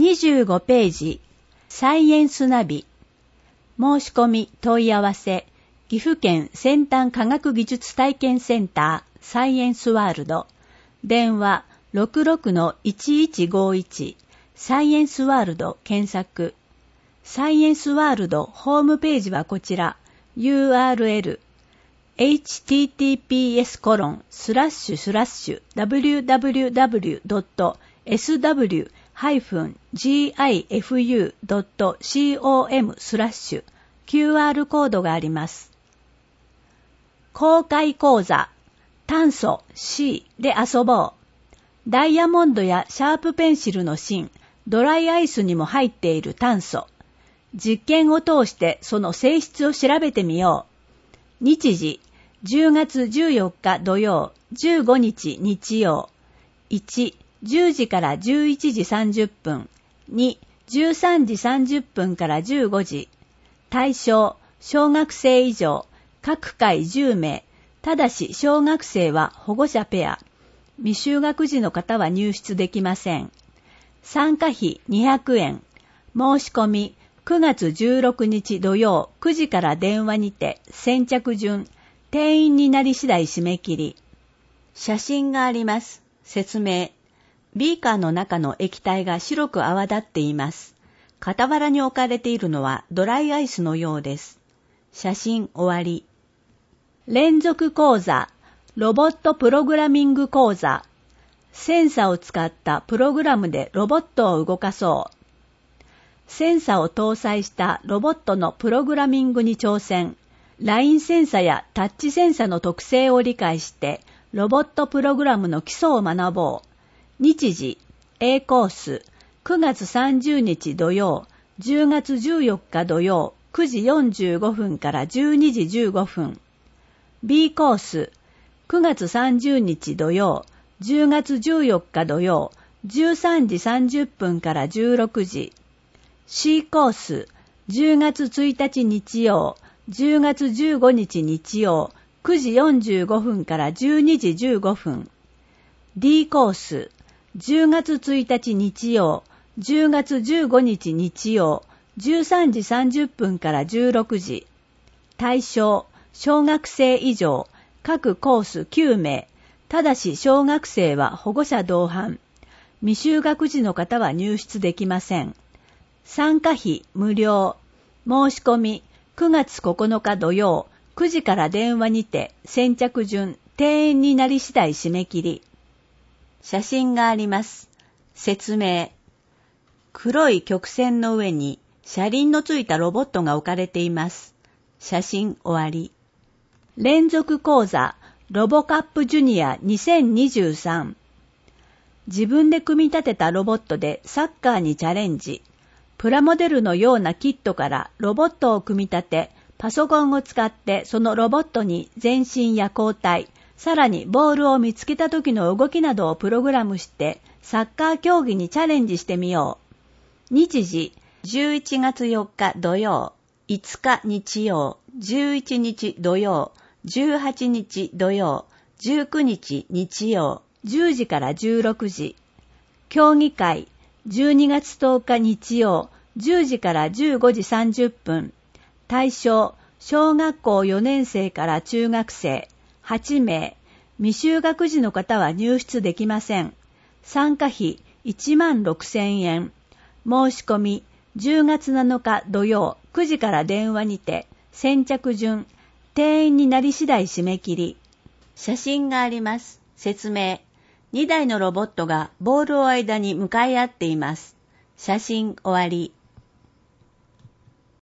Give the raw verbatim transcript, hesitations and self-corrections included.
にじゅうごページ、サイエンスナビ。申し込み問い合わせ、岐阜県先端科学技術体験センターサイエンスワールド。電話 ろくろくのいちいちごいち サイエンスワールド検索。サイエンスワールドホームページはこちら。ユーアールエル エイチティーティーピーエスコロンスラッシュスラッシュダブリューダブリューダブリュードットエスダブリューハイフンジーアイエフユードットコム スラッシュ キューアール コードがあります。公開講座炭素 C で遊ぼう。ダイヤモンドやシャープペンシルの芯、ドライアイスにも入っている炭素。実験を通してその性質を調べてみよう。日時、じゅうがつじゅうよっか土曜、じゅうごにち日曜。いち、じゅうじからじゅういちじさんじゅっぷん。に、じゅうさんじさんじゅっぷんからじゅうごじ。対象、小学生以上、各回じゅうめい。ただし小学生は保護者ペア。未就学児の方は入室できません。参加費にひゃくえん。申し込みくがつじゅうろくにち土曜くじから電話にて先着順。定員になり次第締め切り。写真があります。説明。ビーカーの中の液体が白く泡立っています。傍らに置かれているのはドライアイスのようです。写真終わり。連続講座、ロボットプログラミング講座。センサを使ったプログラムでロボットを動かそう。センサを搭載したロボットのプログラミングに挑戦。ライン センサやタッチセンサの特性を理解して、ロボットプログラムの基礎を学ぼう。日時、A コース、くがつさんじゅうにち土曜、じゅうがつじゅうよっか土曜、くじよんじゅうごふんからじゅうにじじゅうごふん。B コース、くがつさんじゅうにち土曜、じゅうがつじゅうよっか土曜、じゅうさんじさんじゅっぷんからじゅうろくじ。C コース、じゅうがつついたち日曜、じゅうがつじゅうごにち日曜、くじよんじゅうごふんからじゅうにじじゅうごふん。D コース、じゅうがつついたち日曜、じゅうがつじゅうごにち日曜、じゅうさんじさんじゅっぷんからじゅうろくじ。対象、小学生以上、各コースきゅうめい。ただし小学生は保護者同伴。未就学児の方は入室できません。参加費無料。申し込みくがつここのか土曜くじから電話にて先着順。定員になり次第締め切り。写真があります。説明。黒い曲線の上に車輪のついたロボットが置かれています。写真終わり。連続講座ロボカップジュニアにせんにじゅうさん。自分で組み立てたロボットでサッカーにチャレンジ。プラモデルのようなキットからロボットを組み立て、パソコンを使ってそのロボットに前進や後退、さらにボールを見つけた時の動きなどをプログラムしてサッカー競技にチャレンジしてみよう。日時、じゅういちがつよっか土曜、いつか日曜、じゅういちにち土曜、じゅうはちにち土曜、じゅうくにち日曜、じゅうじからじゅうろくじ。競技会、じゅうにがつとおか日曜、じゅうじからじゅうごじさんじゅっぷん。対象、小学校よねんせいから中学生、はちめい。未就学児の方は入室できません。参加費いちまんろくせんえん。申し込みじゅうがつなのか土曜くじから電話にて先着順。定員になり次第締め切り。写真があります。説明。にだいのロボットがボールを間に向かい合っています。写真終わり。